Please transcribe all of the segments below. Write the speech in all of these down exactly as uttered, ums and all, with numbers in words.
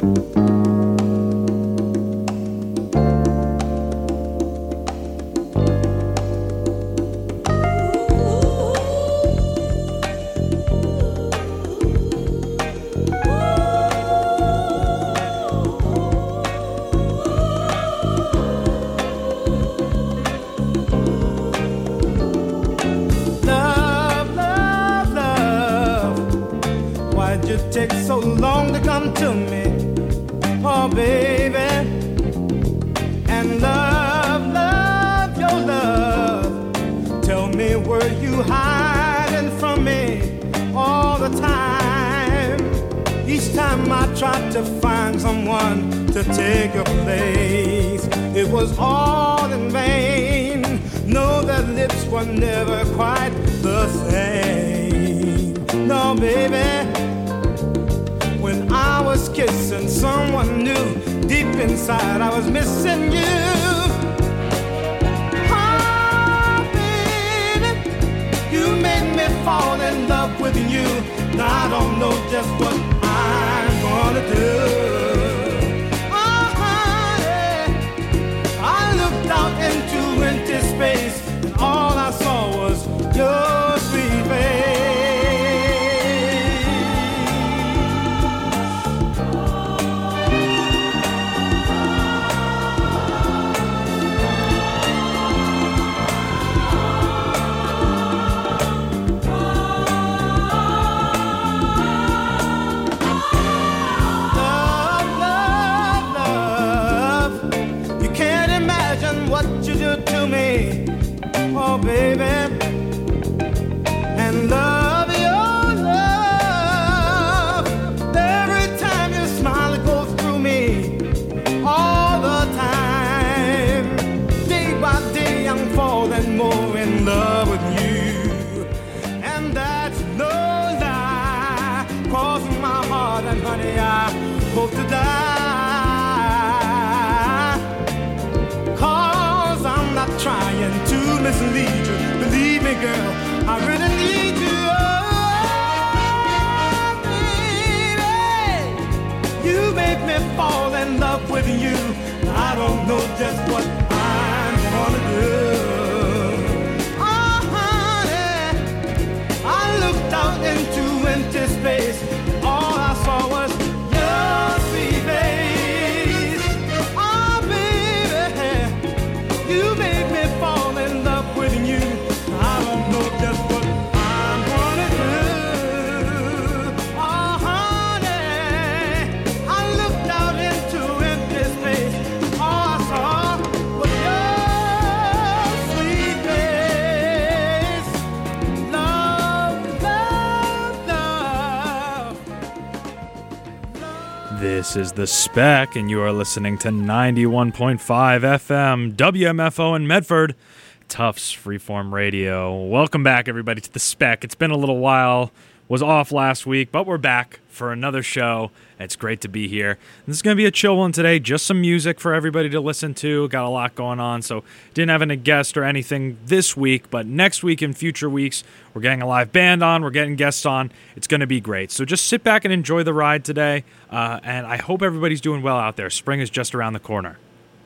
This is The Spec, and you are listening to ninety-one point five F M, W M F O in Medford, Tufts Freeform Radio. Welcome back, everybody, to The Spec. It's been a little while. Was off last week, but we're back for another show. It's great to be here. This is going to be a chill one today, just some music for everybody to listen to. Got a lot going on, so didn't have any guest or anything this week, but next week and future weeks, we're getting a live band on, we're getting guests on. It's going to be great. So just sit back and enjoy the ride today, uh, and I hope everybody's doing well out there. Spring is just around the corner.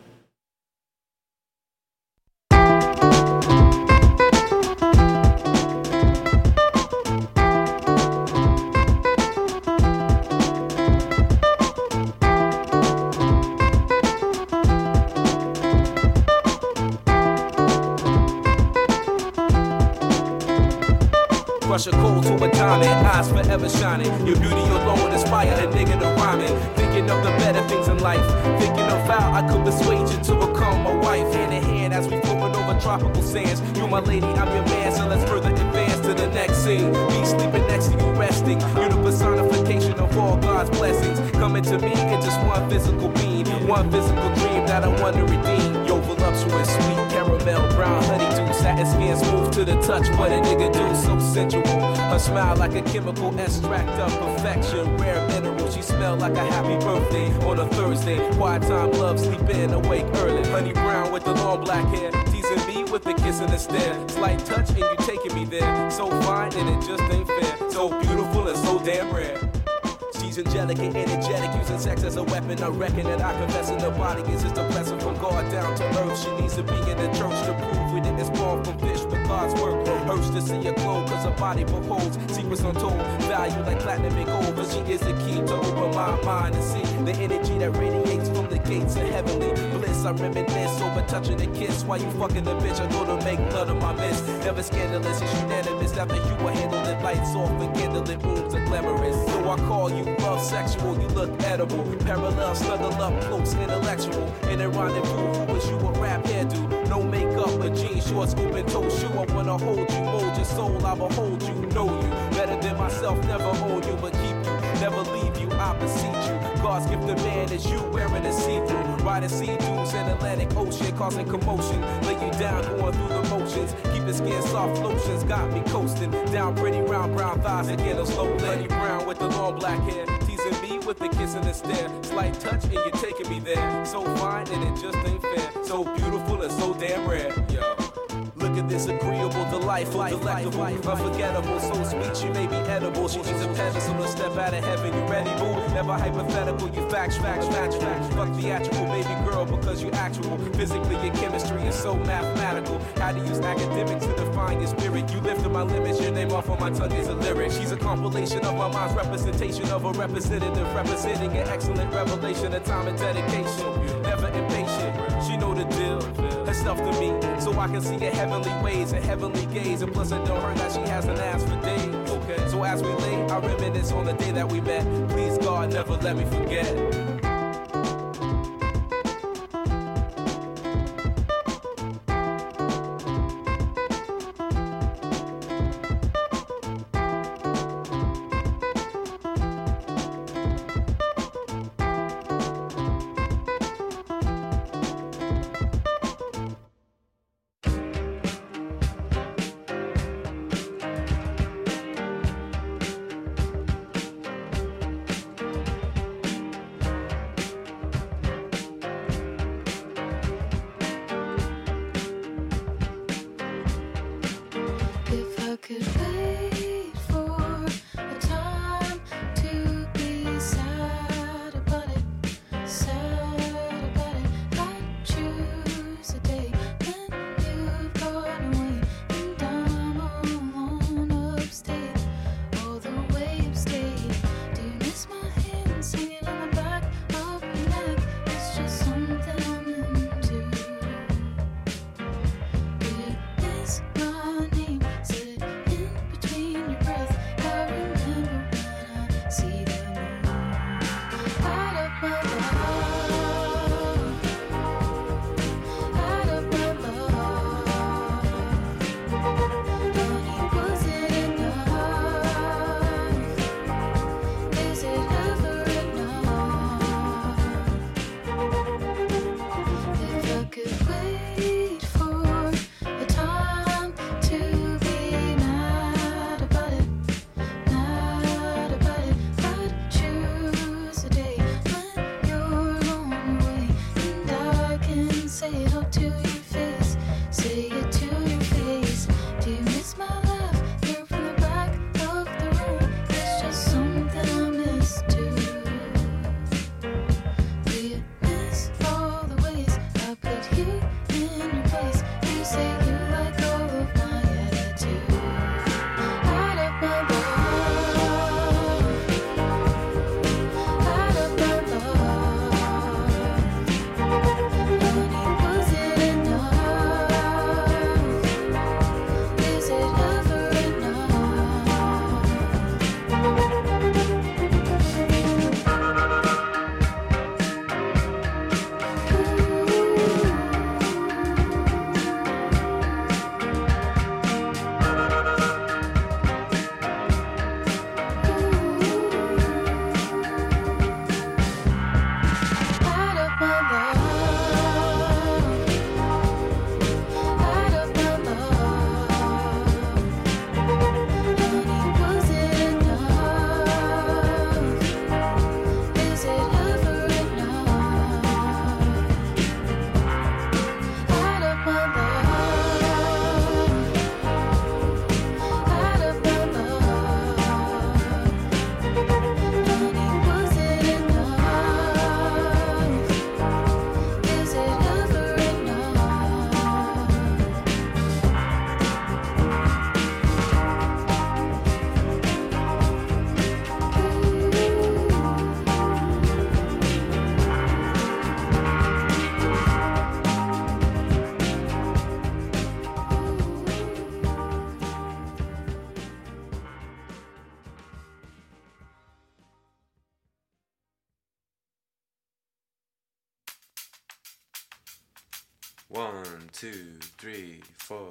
Crush a cold to a diamond, eyes forever shining. Your beauty alone inspire a nigga to rhyming. Thinking of the better things in life. Thinking of how I could persuade you to become my wife. Hand in hand as we floating over tropical sands. You my lady, I'm your man, so let's further advance to the next scene. Me sleeping next to you resting. You're the personification of all God's blessings. Coming to me in just one physical being. One physical dream that I want to redeem. Yo, voluptuous, sweet caramel, brown honeydew. Satin skin smooth to the touch, what a nigga do, so sensual. Her smile like a chemical extract of perfection. Rare mineral, she smell like a happy birthday on a Thursday. Quiet time, love, sleep in, awake early. Honey brown with the long black hair, teasing me with the kiss and the stare. Slight touch and you taking me there. So fine and it just ain't fair. So beautiful and so damn rare. She's She's angelic and energetic, using sex as a weapon. I reckon that I confess in the body is just a blessing from God down to earth. She needs to be in the church to prove we didn't spawn from fish, but God's work hurts to see her glow, cause her body beholds secrets untold, value like platinum and gold. But she is the key to open my mind and see the energy that radiates from the gates of heavenly bliss. I reminisce over touching a kiss while you fucking the bitch. I go to make blood of my miss. Never scandalous, it's unanimous. After you were handled it, lights off and candlelit rooms are glamorous. So I call you love sexual, you look edible. Parallel, snuggle up close, intellectual. In a rendezvous, who wish you a rap hairdo. No makeup, but jeans, shorts, open toe shoe. I wanna hold you, mold your soul, I will hold you, know you better than myself, never own you, but keep you, never leave you, I beseech you. God's gift to man is you wearing a see-through, riding sea dunes in Atlantic Ocean, causing commotion, lay you down, going through the motions, keep the skin soft lotions, got me coasting, down pretty round brown thighs, again a slow lady brown with the long black hair, teasing me with the kiss and the stare, slight touch and you're taking me there, so fine and it just ain't fair, so beautiful and so damn rare, yo. Look at this agreeable, delightful, delectable, unforgettable, so sweet she may be edible. She needs a pedestal to step out of heaven. You ready, boo? Never hypothetical, you facts, facts, facts, facts. Fuck theatrical, baby girl, because you actual. Physically, your chemistry is so mathematical. How to use academics to define your spirit. You lifted my limits, your name off on my tongue is a lyric. She's a compilation of my mind's representation of a representative, representing an excellent revelation of time and dedication. Never impatient, she know the deal. Her stuff to me, so I can see her heavenly ways and heavenly gaze. And plus it don't hurt that she hasn't asked for days. Okay, so as we lay, I reminisce on the day that we met. Please God, never let me forget. One, two, three, four.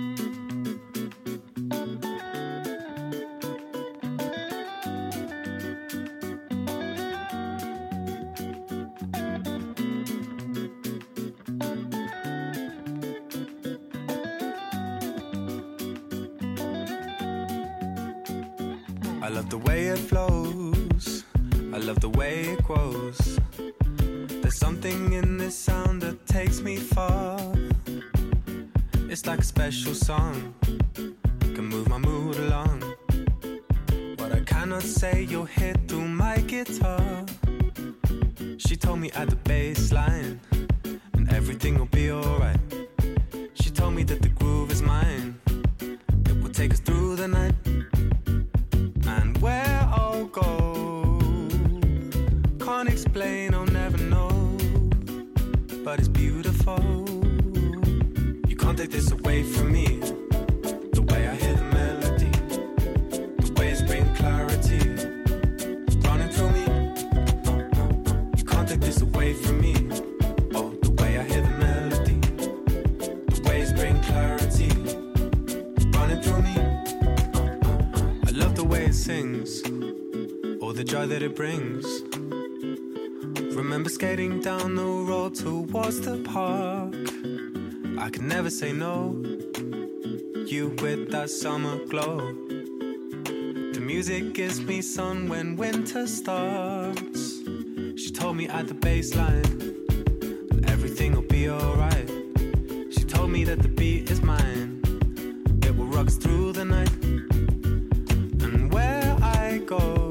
I love the way it flows, I love the way it grows. There's something in this sound that takes me far. It's like a special song, can move my mood along. What I cannot say you'll hear through my guitar. She told me at the bass line, and everything will be alright. She told me that the groove is mine, it will take us through the night. And where I'll go, can't explain, I'll never know. But it's beautiful. You can't take this away from me. The way I hear the melody, the way it's bringing clarity, running through me. You can't take this away from me. Oh, the way I hear the melody, the way it's bringing clarity, running through me. I love the way it sings, all the joy that it brings. Remember skating down the road towards the park. I could never say no. You with that summer glow. The music gives me sun when winter starts. She told me at the bass line that everything will be alright. She told me that the beat is mine, it will rock us through the night. And where I go,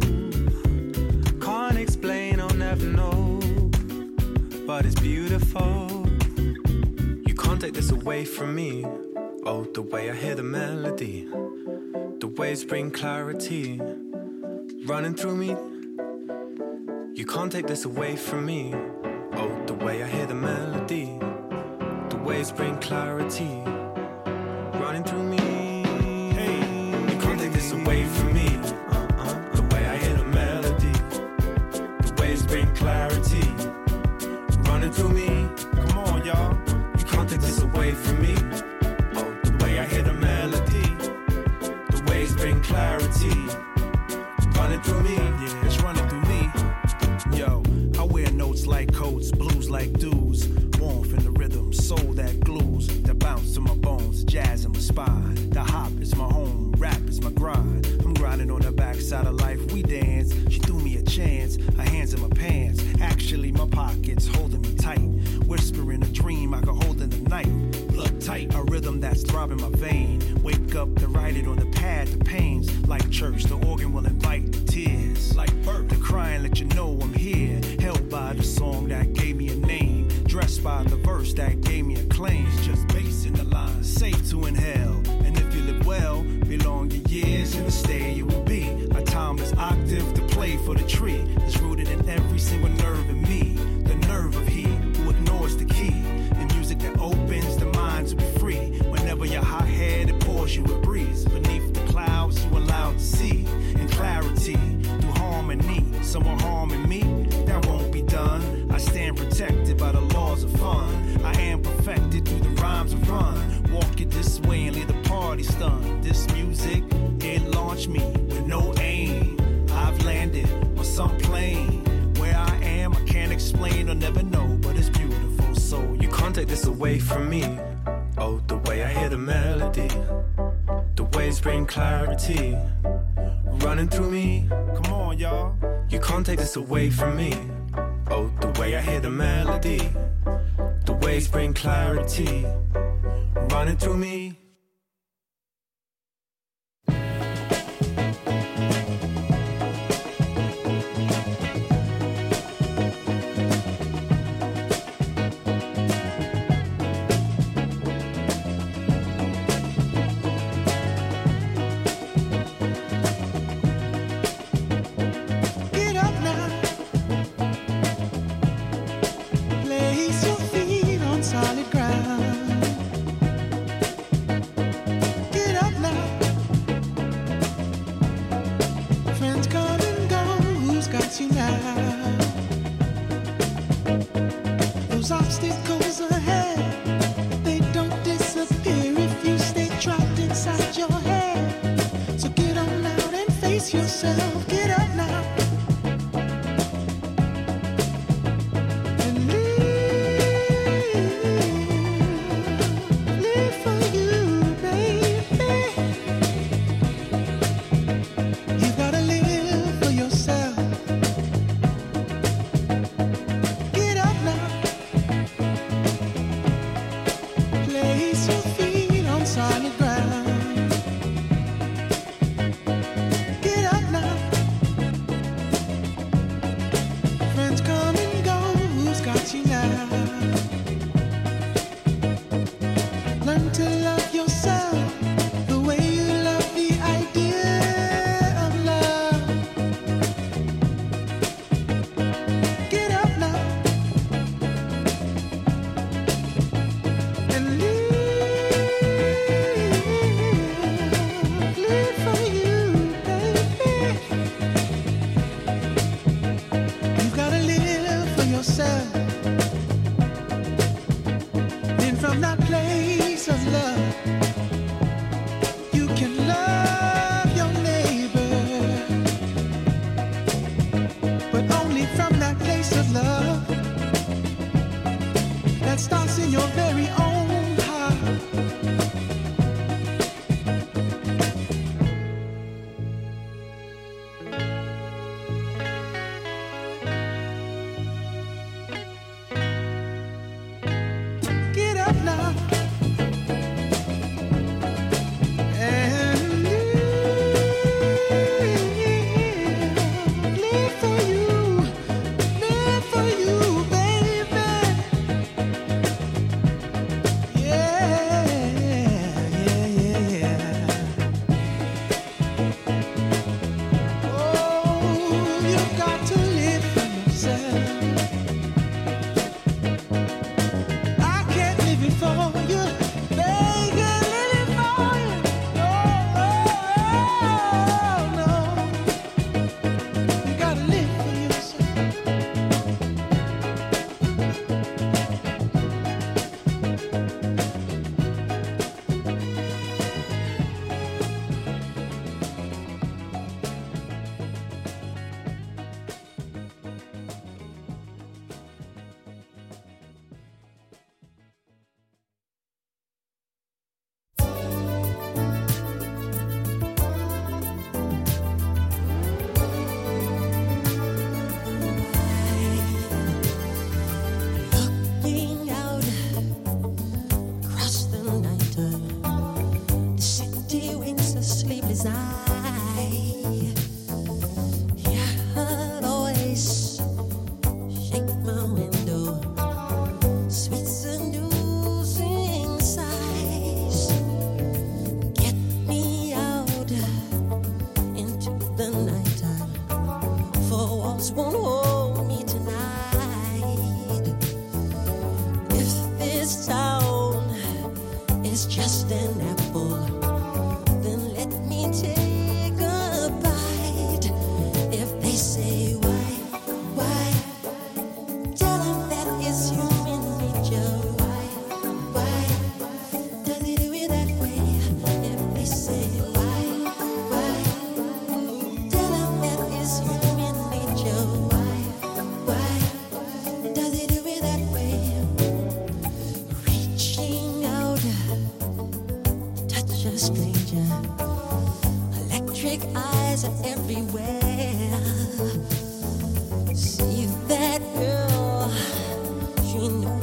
can't explain, I'll never know. But it's beautiful. You can't take this away from me. Oh, the way I hear the melody, the waves bring clarity, running through me. You can't take this away from me. Oh, the way I hear the melody, the waves bring clarity, running through me. Hey, you can't take this away from me. Uh-uh. The way I hear the melody, the waves bring clarity, running through me. Come on, y'all. You can't take this away from me. Oh, the way I hear the melody, the waves bring clarity, running through me. Yeah, it's running through me. Yo, I wear notes like coats, blues like dudes, warmth in the rhythm, soul that glues, that bounce to my bones, jazz in my spine. The hop is my home, rap is my grind. I'm grinding on the backside of life, we dance. She threw me a chance, her hands in my pants. Actually, my pockets holding me tight, whispering a dream I could hold in the night. Blood tight, a rhythm that's throbbing my vein. Wake up to write it on the pad, the pains. Like church, the organ will invite the tears. Like birth, the crying let you know I'm here. Held by the song that gave me a name, dressed by the verse that gave me a claim. It's just bass in the line, safe to inhale. And if you live well, belong your years in the state you will be. A timeless octave to play for the tree that's rooted in every single nerve in me. The nerve of he who ignores the key. The music that opens the mind to be free. Whenever you're hot-headed, pours you a breeze. Beneath the clouds, you allowed to see. In clarity, through harmony. Someone harming me, that won't be done. I stand protected by the laws of fun. I am perfected through the rhymes of run. Walk it this way and leave the party stunned. This music, it launched me with no aim. I've landed on some plane. Where I am, I can't explain or never know, but it's beautiful, so you can't take this away from me. Oh, the way I hear the melody, the waves bring clarity, running through me. Come on, y'all. You can't take this away from me. Oh, the way I hear the melody, the waves bring clarity, running through me. Those obstacles ahead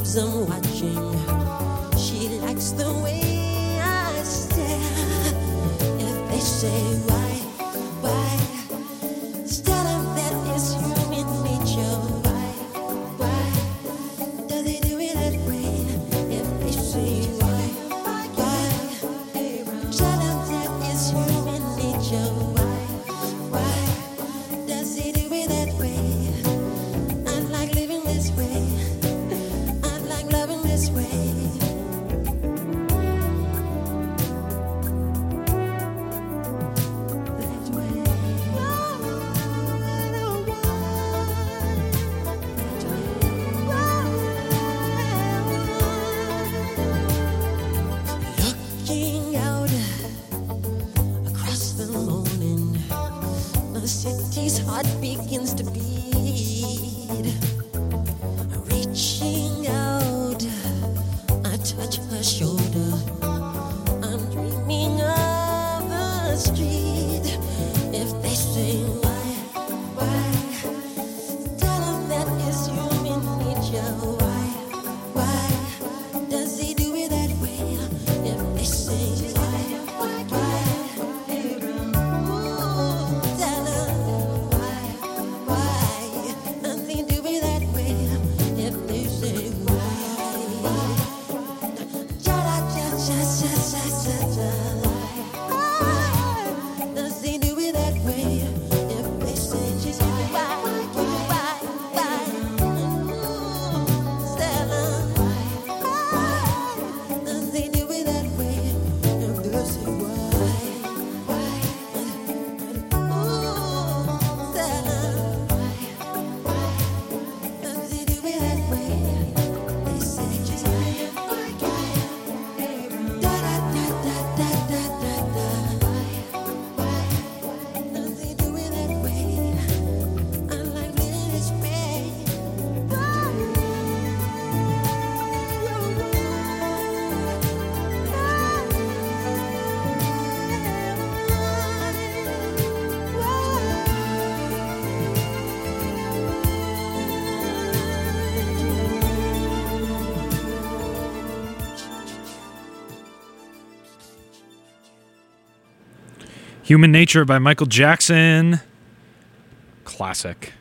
loves I'm watching. She likes the way I stare. If they say why, why, tell them that it's human nature. Why, why, does he do it that way? If they say why, why, tell them that it's human nature. Why, why, does he do it that way? I like living this way. I like loving this way. Looking out across the morning, the city's heart begins to beat. Reaching out, I touch her shoulder. I'm dreaming of a street. If they say why, why, tell them that it's human nature. Why, why, does he do it that way? If they say why, why, ooh, tell them why, why, does he do it that way? If they say why, cha cha cha cha cha cha cha, why does he do it that way? If they say just why, why, why, ooh, tell them why does he do it that way? If they say why, why, ooh, tell them why does he do it that way? They say just why, da da da da da da da da. Why does he do it that way? I like living this way. Human Nature by Michael Jackson. Classic.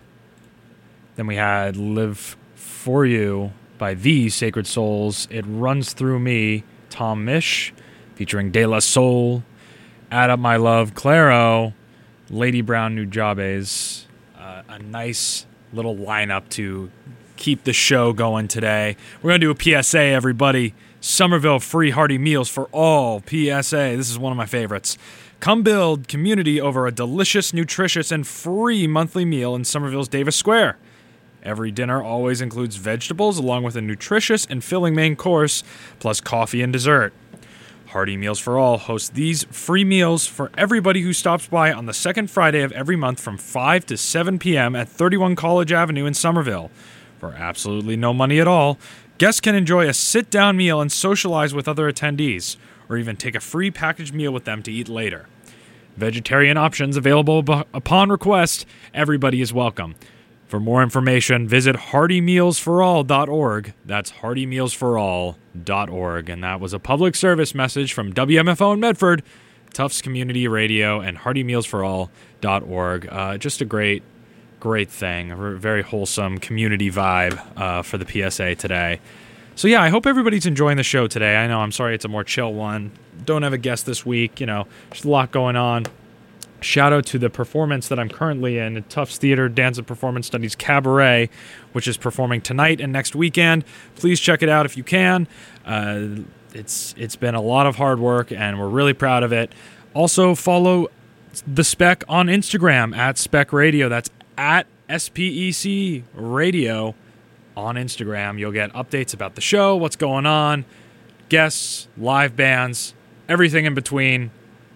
Then we had Live For You by The Sacred Souls. It Runs Through Me, Tom Misch, featuring De La Soul. Add Up My Love, Clairo. Lady Brown, Nujabes. Uh, a nice little lineup to keep the show going today. We're going to do a P S A, everybody. Somerville free hearty meals for all. P S A. This is one of my favorites. Come build community over a delicious, nutritious, and free monthly meal in Somerville's Davis Square. Every dinner always includes vegetables along with a nutritious and filling main course, plus coffee and dessert. Hearty Meals for All hosts these free meals for everybody who stops by on the second Friday of every month from five to seven p.m. at thirty-one College Avenue in Somerville. For absolutely no money at all, guests can enjoy a sit-down meal and socialize with other attendees, or even take a free packaged meal with them to eat later. Vegetarian options available b- upon request. Everybody is welcome. For more information, visit hearty meals for all dot org. That's hearty meals for all dot org. And that was a public service message from W M F O in Medford, Tufts Community Radio, and hearty meals for all dot org. Uh, just a great, great thing. A very wholesome community vibe uh, for the P S A today. So yeah, I hope everybody's enjoying the show today. I know, I'm sorry it's a more chill one. Don't have a guest this week. You know, there's a lot going on. Shout out to the performance that I'm currently in at Tufts Theater Dance and Performance Studies Cabaret, which is performing tonight and next weekend. Please check it out if you can. Uh, it's it's been a lot of hard work, and we're really proud of it. Also, follow the Spec on Instagram at Spec Radio. That's at S P E C Radio on Instagram. You'll get updates about the show, what's going on, guests, live bands, everything in between.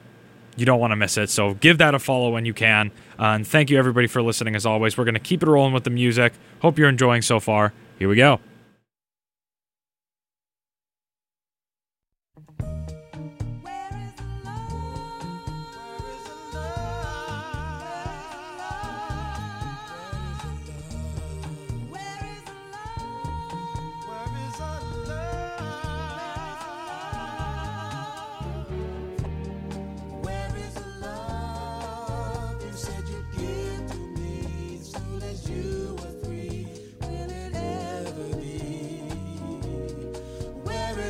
You don't want to miss it, so give that a follow when you can. Uh, and thank you, everybody, for listening, as always. We're going to keep it rolling with the music. Hope you're enjoying so far. Here we go. Where is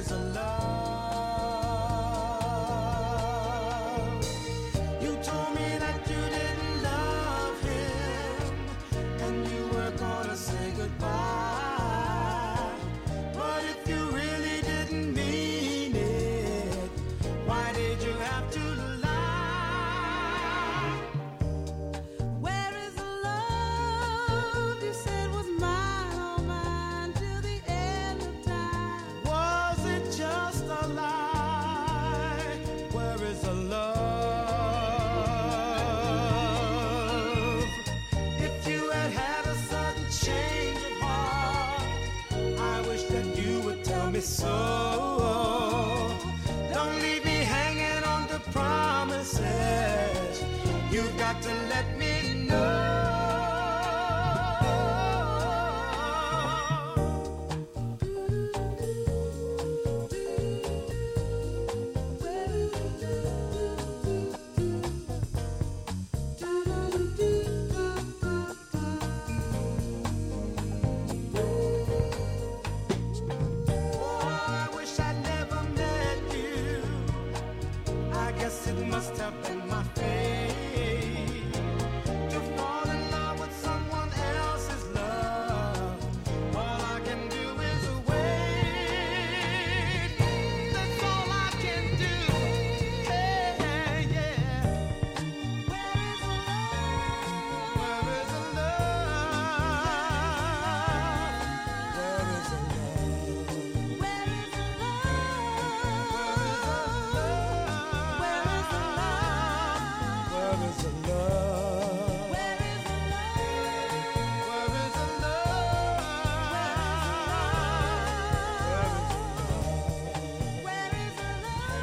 is a love? You told me that you didn't love him, and you were gonna say goodbye. But if you really didn't mean it, why did you have to lie? Where is the love you said was mine, all mine, till the end of time? Was it just a lie? Where is the love? If you had had a sudden change of heart, I wish that you would tell me so. Don't leave me hanging on to promises. You've got to let me know. Oh, I wish I'd never met you. I guess it must have been my fate to fall in love with someone else's love. All I can do is wait. That's all I can do. Yeah, yeah. Where is the love? Where is the love? Where is the love? Where is the love? Where is the love? Where is the love? Where is the love? Where is the love? Where is the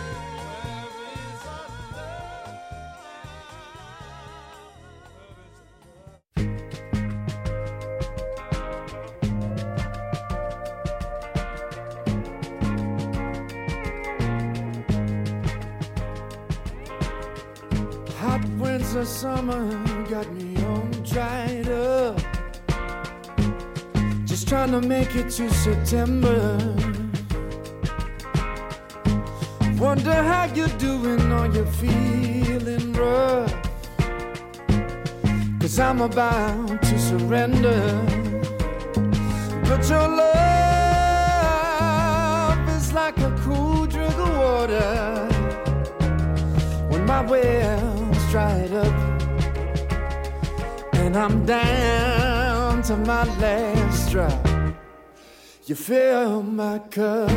Hot winds of summer got me all dried up. Just trying to make it to September. Wonder how you're doing, are you feeling rough? Cause I'm about to surrender. But your love is like a cool drink of water when my well's dried up and I'm down to my last drop. You fill my cup,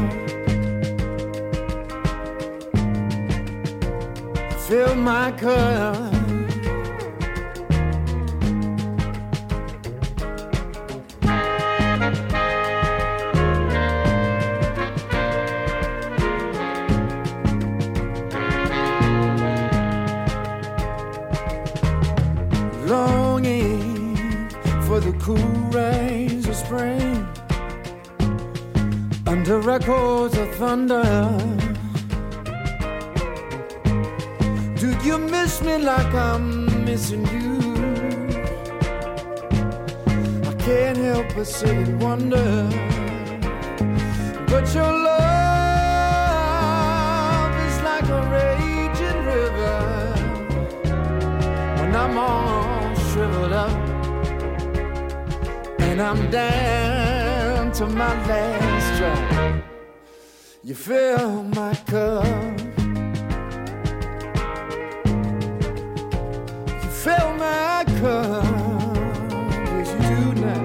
fill my cup. Longing for the cool rays of spring under echoes of thunder. Do you miss me like I'm missing you? I can't help but sit and wonder. But your love is like a raging river when I'm all shriveled up and I'm down to my last drop. You fill my cup, you fill my cup, yes you do now.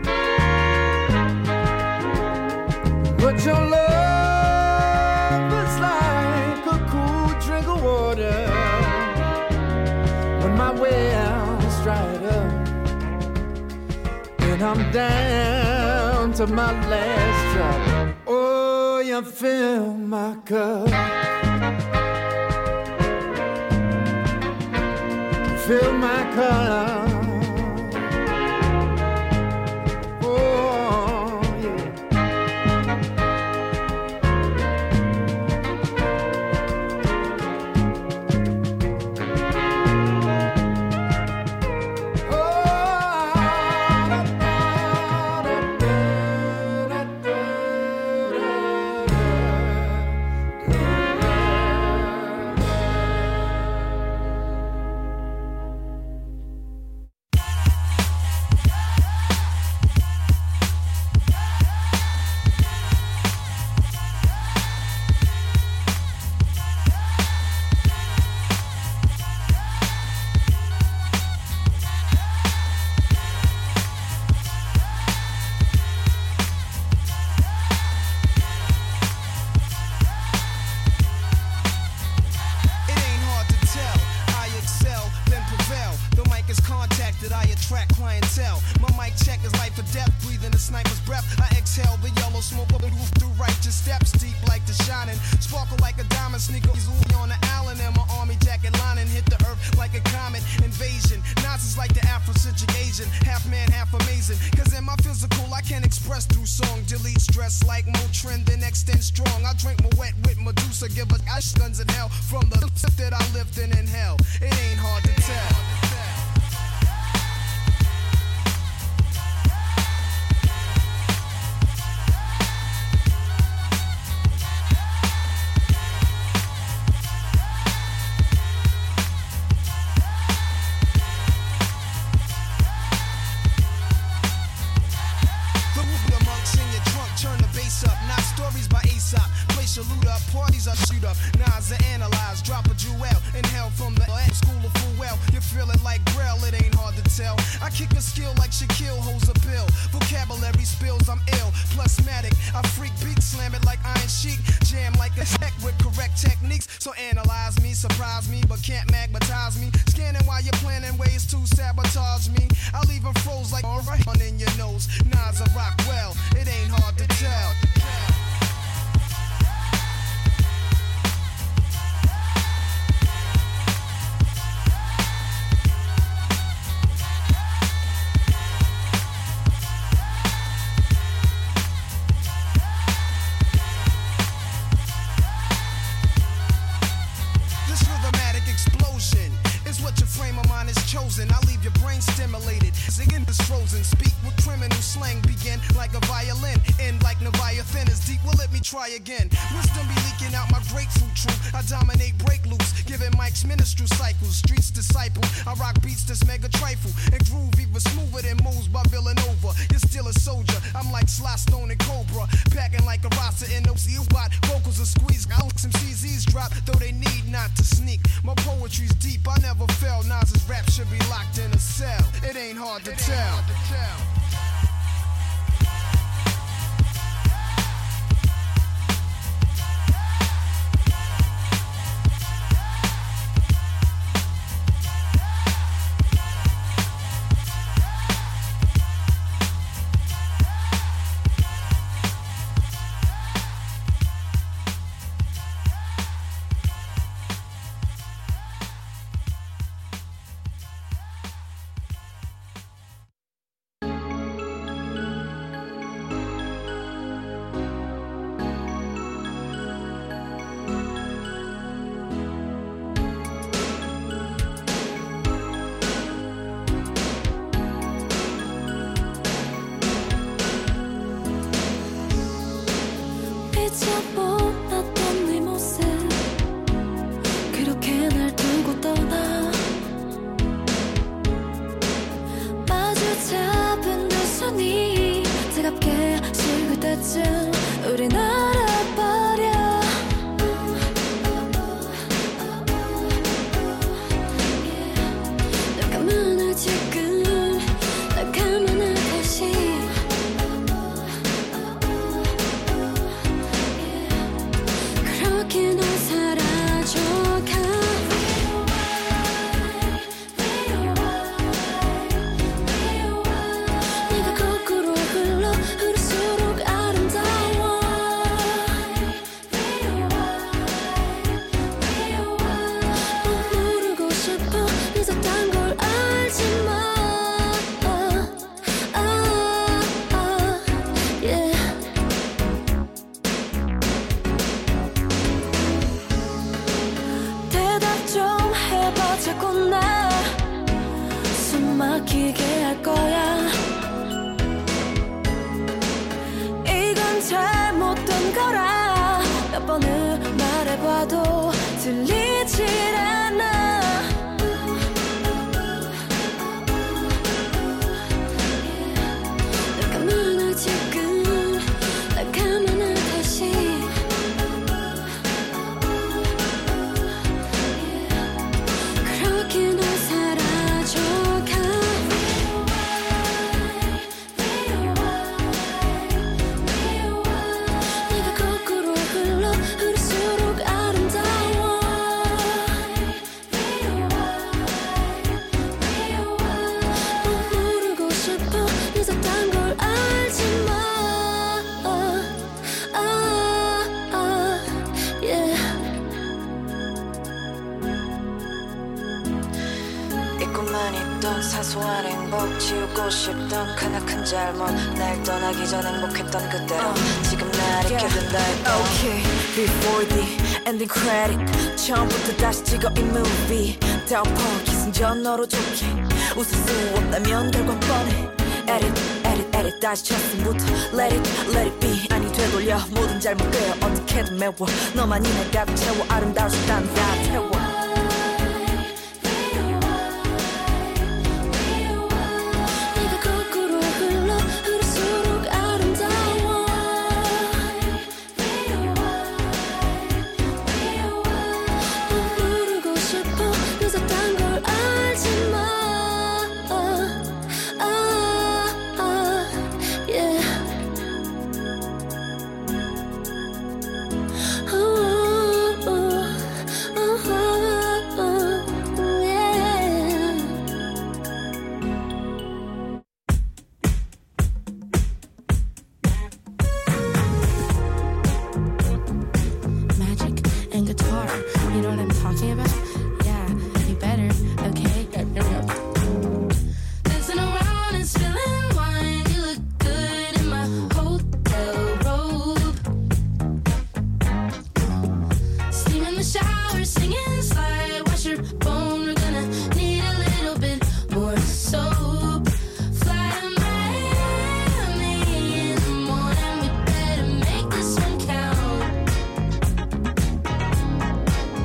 But your love is dried up, and I'm down to my last drop. Oh, you fill my cup, fill my cup. 그렇게 넌 사라져가 느끼게 할 거야. 이건 잘못된 거라 몇 번을 말해봐도 들리질 않아. 날 가만히 지금 날 가만히 다시 그렇게 널 사라져가. 내가 거꾸로 흘러 흐를수록 아름다워. 넌 모르고 싶어 늦었단 걸 알지만 아, 아, yeah. 잊고만 있던 사소한 행복 지우고 싶던 크나큰 잘못 날 떠나기 전 행복했던 그대로 지금 날 잊게 된다 해도 Okay, before the ending credit 처음부터 다시 찍어 이 movie 다운포 기승전 너로 좋게 웃을 수 없다면 결과 뻔해 Edit, edit, edit 다시 첫승부터 Let it, let it be 아니 되돌려 모든 잘못되어 어떻게든 메워 너만이 날 가득 채워 아름다울 수 있다는 다 태워. 내가 거꾸로 흘러 흐를수록 아름다워. 넌 모르고 싶어 늦었단 걸 알지만 아, 아, yeah. Oh, oh, oh, oh, oh, yeah. Magic and guitar. You know what I'm talking about? Yeah, you better. Okay, here we go. Dancing around and spilling wine. You look good in my hotel robe. Steam in the shower, singing slide. Wash your bone. We're gonna need a little bit more soap. Fly to Miami in the morning. We better make this one count.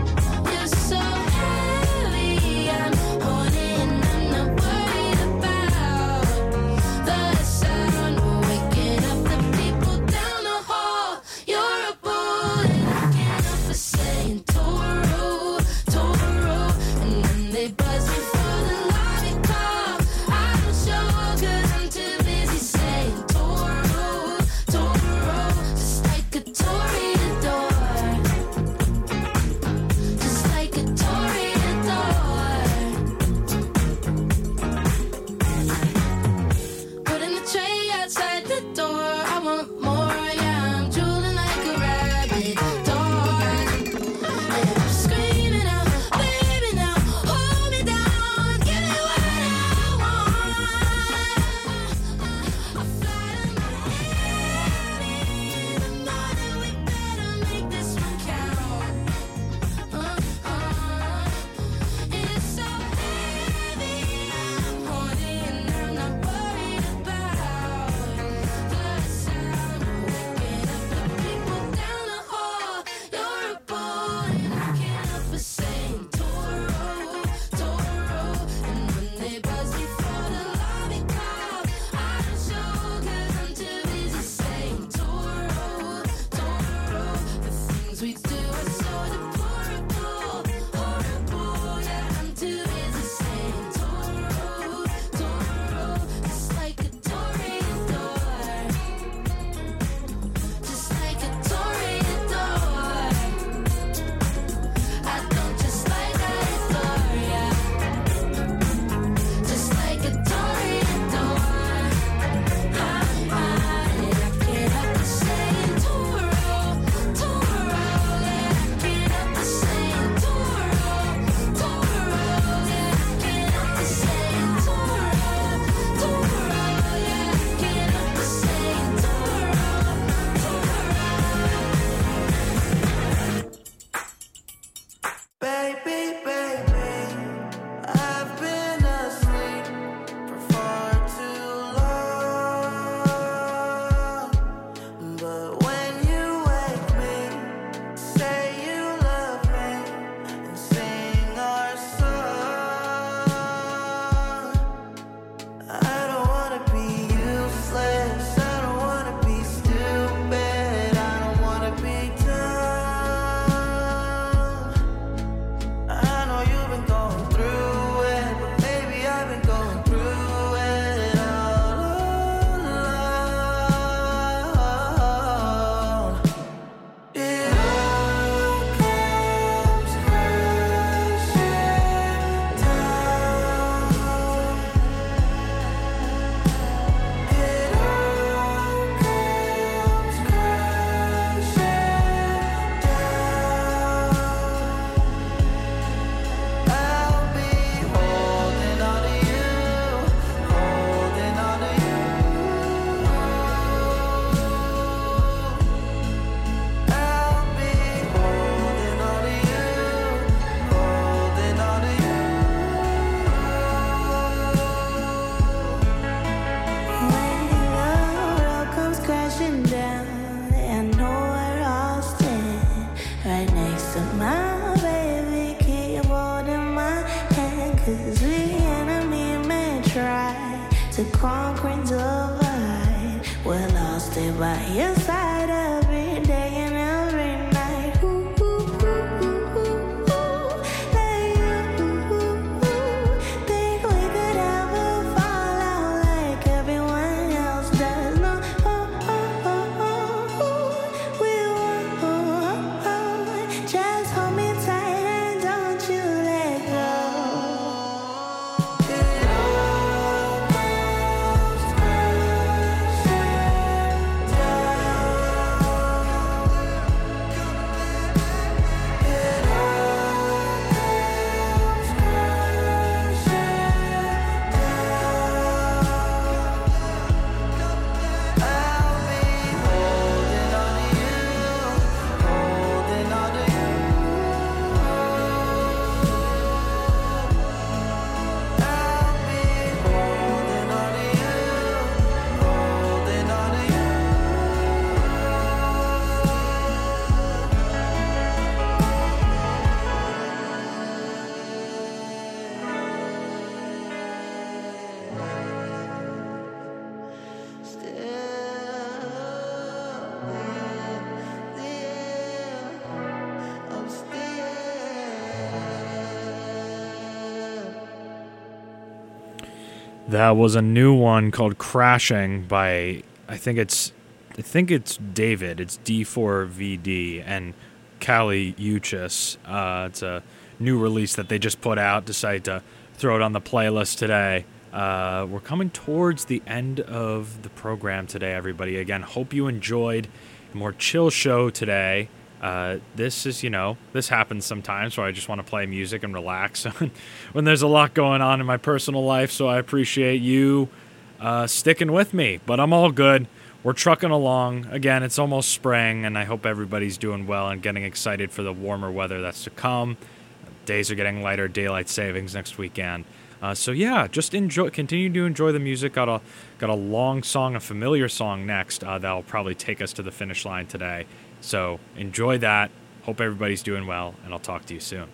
But when you wake me, say you love me, and sing our song. I don't wanna be useless, I don't wanna be stupid, I don't wanna be dumb. I know you've been going through it, but baby I've been going through it all alone. It all comes crashing down. It all comes crashing down. I'll be holding on to you, holding on to you. I'll be holding on to you, holding on to you. When the world comes crashing down, I know we're all standing right next to my baby. Keep holding my hand, 'cause the enemy may try to conquer and divide. Well, I'll stay by your side every day and every night. Ooh, ooh, ooh, ooh, ooh, ooh. Let you think we could ever fall out like everyone else does. No, oh, oh, oh, oh, oh. We won't. Just hold me tight and don't you let go. It all comes crashing That was a new one called Crashing by, I think it's I think it's David. It's D four V D and Kali Uchis. Uh, it's a new release that they just put out. Decided to throw it on the playlist today. Uh, we're coming towards the end of the program today, everybody. Again, hope you enjoyed a more chill show today. Uh, this is, you know, this happens sometimes where I just want to play music and relax when there's a lot going on in my personal life. So I appreciate you uh, sticking with me, but I'm all good. We're trucking along. Again, it's almost spring, and I hope everybody's doing well and getting excited for the warmer weather that's to come. Days are getting lighter, daylight savings next weekend. Uh, so yeah, just enjoy, continue to enjoy the music. Got a got a long song, a familiar song next uh, that'll probably take us to the finish line today. So enjoy that. Hope everybody's doing well, and I'll talk to you soon.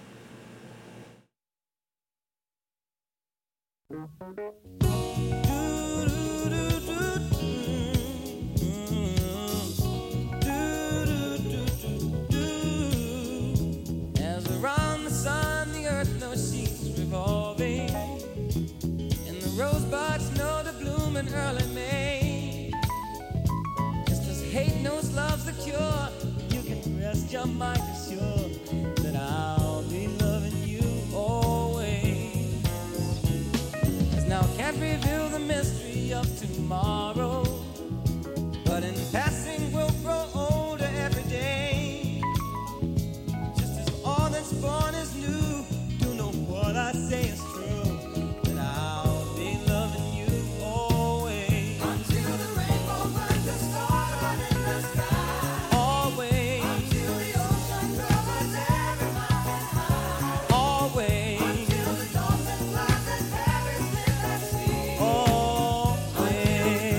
As around the sun, the earth knows she's revolving, and the rosebuds know to bloom in early May. Just as hate knows love's the cure, you can rest your mind assured that I'll be loving you always. As now can't reveal the mystery of tomorrow, but in passing we'll grow older every day. Just as all that's born is new, you know what I say is true, that I'll be loving you always. Until the rainbow burns the star in the sky. Always. Until the ocean covers every mountain high. Always. Until the dolphin flies and carries in the sea. Always.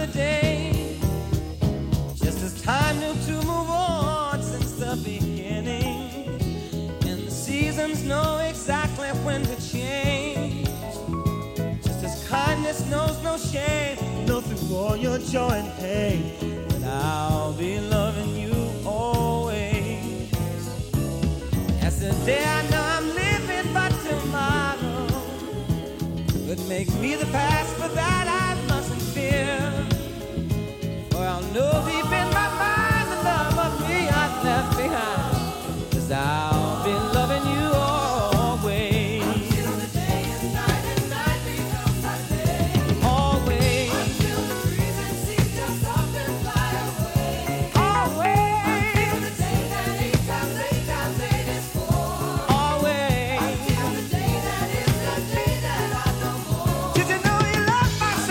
another day. Just as time knew to move on since the beginning, and the seasons know exactly when to change. Just as kindness knows no shame, know through all your joy and pain, that I'll be loving you always. As the day I know I'm living, but tomorrow could make me the past, but that I mustn't fear. For I'll know deep in my mind the love of me I've left behind, 'cause I'll be loving you always. Until the day is night and night becomes our day. Always. Until the trees and seas just up and fly away. Always. Until the day that eight times eight times eight is four. Always. Until the day that is the day that I know more. Did you know you love my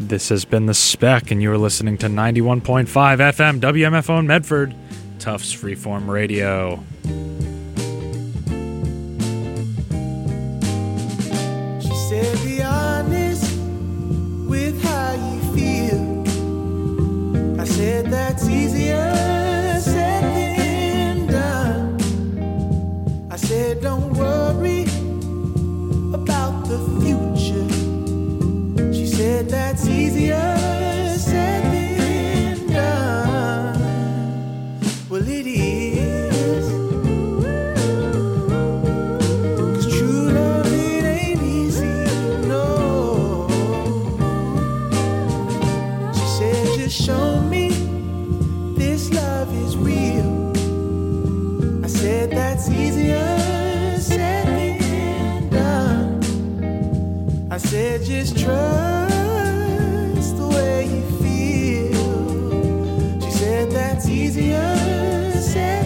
This has been The Spec, and you are listening to ninety-one point five F M W M F O in Medford, Tufts Freeform Radio. She said, be honest with how you feel. I said, that's easier said than done. I said, don't worry about the future. She said, that's easier said than done. Well, it is. 'Cause true love, it ain't easy, no. She said, just show me this love is real. I said, that's easier said than done. I said, just trust the way you feel. She said, that's easier said